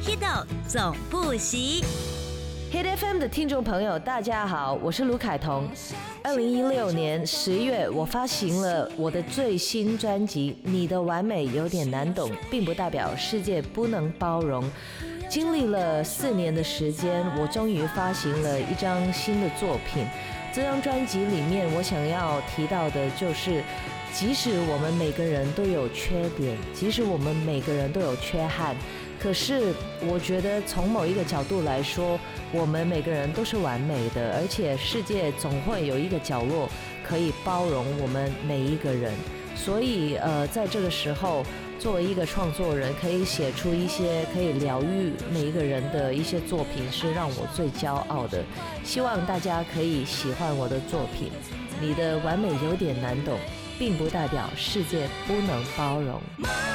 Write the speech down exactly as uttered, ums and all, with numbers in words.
Hido 总不息。 Hit F M 的听众朋友，大家好，我是卢凯彤。二零一六年十月，我发行了我的最新专辑《你的完美有点难懂》，并不代表世界不能包容。经历了四年的时间，我终于发行了一张新的作品。这张专辑里面，我想要提到的就是，即使我们每个人都有缺点，即使我们每个人都有缺憾，可是我觉得从某一个角度来说，我们每个人都是完美的，而且世界总会有一个角落可以包容我们每一个人。所以呃，在这个时候，作为一个创作人，可以写出一些可以疗愈每一个人的一些作品，是让我最骄傲的。希望大家可以喜欢我的作品。你的完美有点难懂，并不代表世界不能包容。